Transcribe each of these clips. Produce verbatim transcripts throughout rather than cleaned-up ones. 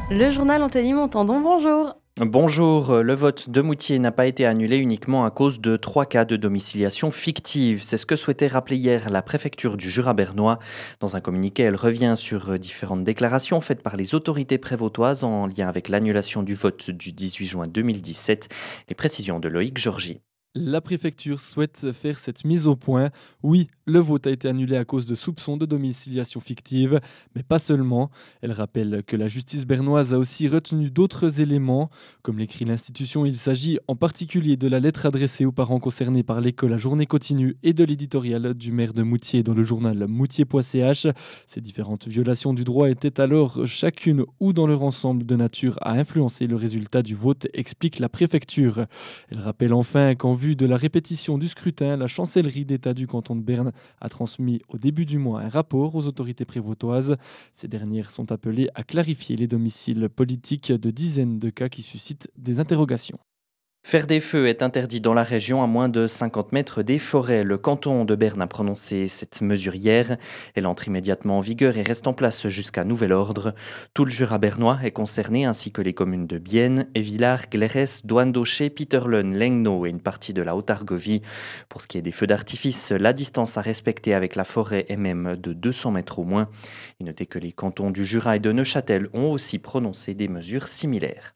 Le journal Anthony Montandon, bonjour. Bonjour, le vote de Moutier n'a pas été annulé uniquement à cause de trois cas de domiciliation fictive. C'est ce que souhaitait rappeler hier la préfecture du Jura bernois. Dans un communiqué, elle revient sur différentes déclarations faites par les autorités prévôtoises en lien avec l'annulation du vote du dix-huit juin deux mille dix-sept. Les précisions de Loïc Georgie. La préfecture souhaite faire cette mise au point. Oui, le vote a été annulé à cause de soupçons de domiciliation fictive, mais pas seulement. Elle rappelle que la justice bernoise a aussi retenu d'autres éléments. Comme l'écrit l'institution, il s'agit en particulier de la lettre adressée aux parents concernés par l'école à journée continue et de l'éditorial du maire de Moutier dans le journal moutier.ch. Ces différentes violations du droit étaient alors chacune ou dans leur ensemble de nature à influencer le résultat du vote, explique la préfecture. Elle rappelle enfin qu'en vue de la répétition du scrutin, la chancellerie d'État du canton de Berne a transmis au début du mois un rapport aux autorités prévôtoises. Ces dernières sont appelées à clarifier les domiciles politiques de dizaines de cas qui suscitent des interrogations. Faire des feux est interdit dans la région à moins de cinquante mètres des forêts. Le canton de Berne a prononcé cette mesure hier. Elle entre immédiatement en vigueur et reste en place jusqu'à nouvel ordre. Tout le Jura bernois est concerné, ainsi que les communes de Bienne, Évillars, Glérès, Douane-Daucher, Peterlen, Lengno et une partie de la Haute-Argovie. Pour ce qui est des feux d'artifice, la distance à respecter avec la forêt est même de deux cents mètres au moins. Et notez que les cantons du Jura et de Neuchâtel ont aussi prononcé des mesures similaires.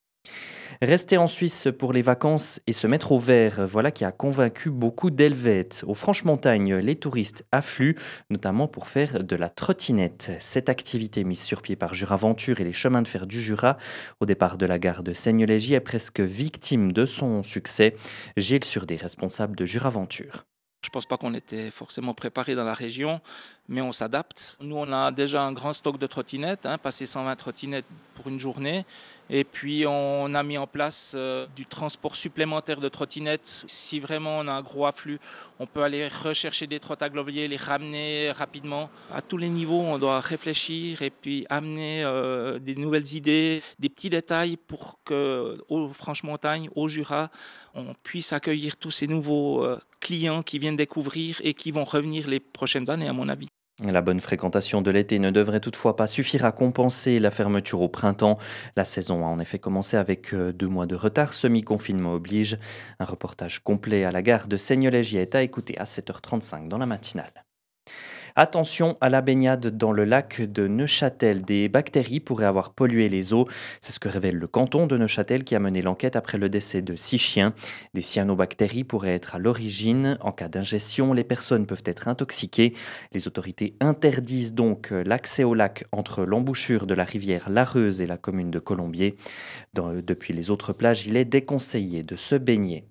Rester en Suisse pour les vacances et se mettre au vert, voilà qui a convaincu beaucoup d'Helvètes. Au Franche-Montagne, les touristes affluent, notamment pour faire de la trottinette. Cette activité mise sur pied par Juraventure et les chemins de fer du Jura, au départ de la gare de Seignelégis, est presque victime de son succès. Gilles Surdé, responsable de Juraventure. Je ne pense pas qu'on était forcément préparé dans la région, mais on s'adapte. Nous, on a déjà un grand stock de trottinettes, hein, passé cent vingt trottinettes pour une journée. Et puis, on a mis en place euh, du transport supplémentaire de trottinettes. Si vraiment on a un gros afflux, on peut aller rechercher des trottagloviers, les ramener rapidement. À tous les niveaux, on doit réfléchir et puis amener euh, des nouvelles idées, des petits détails pour qu'au Franche-Montagne, au Jura, on puisse accueillir tous ces nouveaux euh, clients qui viennent découvrir et qui vont revenir les prochaines années, à mon avis. La bonne fréquentation de l'été ne devrait toutefois pas suffire à compenser la fermeture au printemps. La saison a en effet commencé avec deux mois de retard, semi-confinement oblige. Un reportage complet à la gare de Seignelégis est à écouter à sept heures trente-cinq dans la matinale. Attention à la baignade dans le lac de Neuchâtel. Des bactéries pourraient avoir pollué les eaux. C'est ce que révèle le canton de Neuchâtel qui a mené l'enquête après le décès de six chiens. Des cyanobactéries pourraient être à l'origine. En cas d'ingestion, les personnes peuvent être intoxiquées. Les autorités interdisent donc l'accès au lac entre l'embouchure de la rivière Lareuse et la commune de Colombier. Dans, depuis les autres plages, il est déconseillé de se baigner.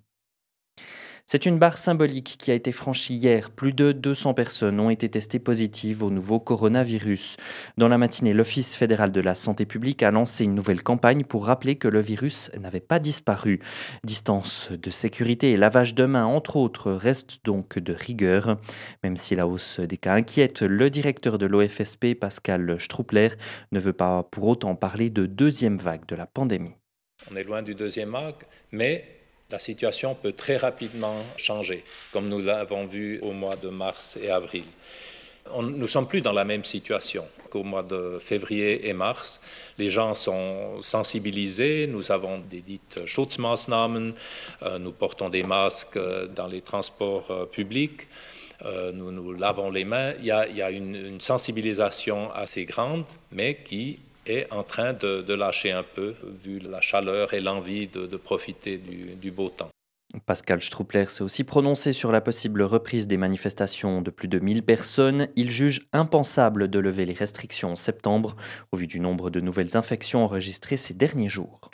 C'est une barre symbolique qui a été franchie hier. Plus de deux cents personnes ont été testées positives au nouveau coronavirus. Dans la matinée, l'Office fédéral de la santé publique a lancé une nouvelle campagne pour rappeler que le virus n'avait pas disparu. Distance de sécurité et lavage de mains, entre autres, restent donc de rigueur. Même si la hausse des cas inquiète, le directeur de l'O F S P, Pascal Stroupler, ne veut pas pour autant parler de deuxième vague de la pandémie. On est loin du deuxième vague, mais la situation peut très rapidement changer, comme nous l'avons vu au mois de mars et avril. On, nous ne sommes plus dans la même situation qu'au mois de février et mars. Les gens sont sensibilisés, nous avons des dites Schutzmaßnahmen, euh, nous portons des masques dans les transports euh, publics, euh, nous nous lavons les mains. Il y a, il y a une, une sensibilisation assez grande, mais qui est en train de, de lâcher un peu, vu la chaleur et l'envie de, de profiter du, du beau temps. Pascal Stroupler s'est aussi prononcé sur la possible reprise des manifestations de plus de mille personnes. Il juge impensable de lever les restrictions en septembre, au vu du nombre de nouvelles infections enregistrées ces derniers jours.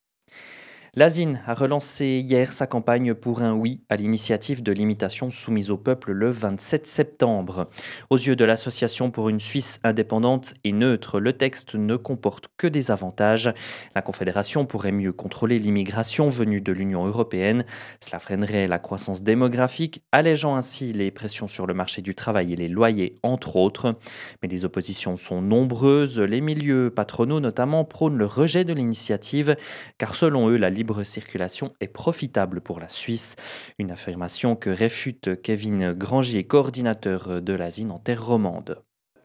L'A S I N a relancé hier sa campagne pour un oui à l'initiative de l'imitation soumise au peuple le vingt-sept septembre. Aux yeux de l'Association pour une Suisse indépendante et neutre, le texte ne comporte que des avantages. La Confédération pourrait mieux contrôler l'immigration venue de l'Union européenne. Cela freinerait la croissance démographique, allégeant ainsi les pressions sur le marché du travail et les loyers, entre autres. Mais les oppositions sont nombreuses. Les milieux patronaux notamment prônent le rejet de l'initiative, car selon eux, la libre circulation est profitable pour la Suisse. Une affirmation que réfute Kevin Grangier, coordinateur de l'A S I N en terre romande.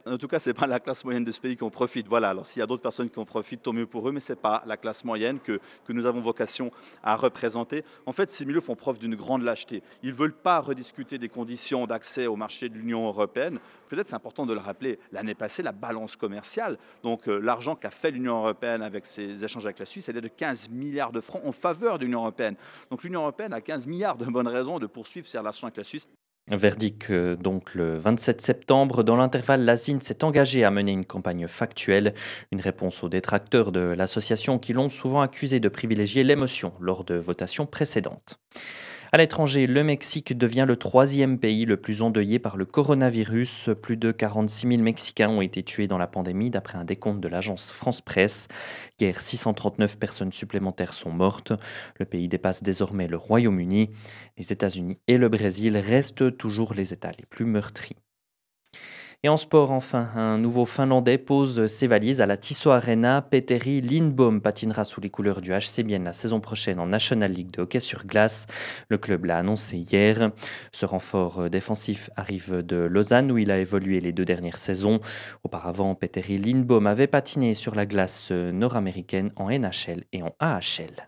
En tout cas, ce n'est pas la classe moyenne de ce pays qui en profite. Voilà. Alors, s'il y a d'autres personnes qui en profitent, tant mieux pour eux, mais ce n'est pas la classe moyenne que, que nous avons vocation à représenter. En fait, ces milieux font preuve d'une grande lâcheté. Ils ne veulent pas rediscuter des conditions d'accès au marché de l'Union européenne. Peut-être c'est important de le rappeler, l'année passée, la balance commerciale, donc euh, l'argent qu'a fait l'Union européenne avec ses échanges avec la Suisse, elle est de quinze milliards de francs en faveur de l'Union européenne. Donc l'Union européenne a quinze milliards de bonnes raisons de poursuivre ses relations avec la Suisse. Verdict euh, donc le vingt-sept septembre. Dans l'intervalle, l'A S I N s'est engagée à mener une campagne factuelle, une réponse aux détracteurs de l'association qui l'ont souvent accusé de privilégier l'émotion lors de votations précédentes. À l'étranger, le Mexique devient le troisième pays le plus endeuillé par le coronavirus. Plus de quarante-six mille Mexicains ont été tués dans la pandémie, d'après un décompte de l'agence France Presse. Hier, six cent trente-neuf personnes supplémentaires sont mortes. Le pays dépasse désormais le Royaume-Uni. Les États-Unis et le Brésil restent toujours les États les plus meurtris. Et en sport, enfin, un nouveau Finlandais pose ses valises à la Tissot Arena. Petteri Lindbom patinera sous les couleurs du H C Bienne la saison prochaine en National League de hockey sur glace. Le club l'a annoncé hier. Ce renfort défensif arrive de Lausanne où il a évolué les deux dernières saisons. Auparavant, Petteri Lindbom avait patiné sur la glace nord-américaine en N H L et en A H L.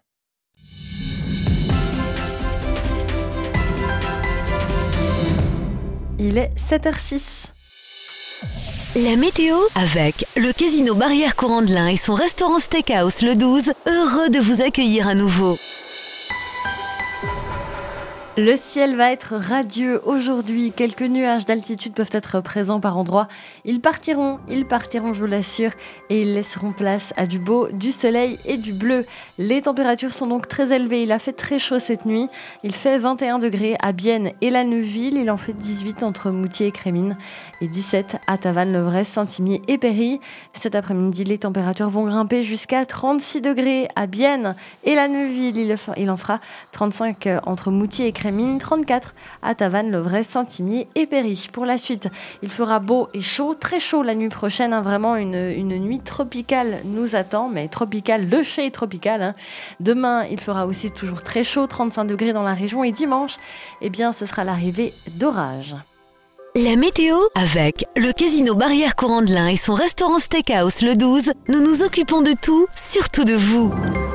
Il est sept heures six. La météo avec le Casino Barrière Courant-de-Lin et son restaurant Steakhouse le douze, heureux de vous accueillir à nouveau. Le ciel va être radieux aujourd'hui. Quelques nuages d'altitude peuvent être présents par endroits. Ils partiront, ils partiront, je vous l'assure, et ils laisseront place à du beau, du soleil et du bleu. Les températures sont donc très élevées. Il a fait très chaud cette nuit. Il fait vingt et un degrés à Bienne et la Neuville. Il en fait dix-huit entre Moutier et Crémines et dix-sept à Tavannes, Levresse, Saint-Imier et Péry. Cet après-midi, les températures vont grimper jusqu'à trente-six degrés à Bienne et la Neuville. Il en fera trente-cinq entre Moutier et Crémines. trente-quatre à Tavannes, Levresse, Saint-Imier et Péry. Pour la suite, il fera beau et chaud, très chaud la nuit prochaine. Hein, vraiment une, une nuit tropicale nous attend, mais tropicale de chez tropical. Hein. Demain, il fera aussi toujours très chaud, trente-cinq degrés dans la région. Et dimanche, eh bien, ce sera l'arrivée d'orages. La météo avec le Casino Barrière Courant-de-Lin et son restaurant Steakhouse le douze. Nous nous occupons de tout, surtout de vous.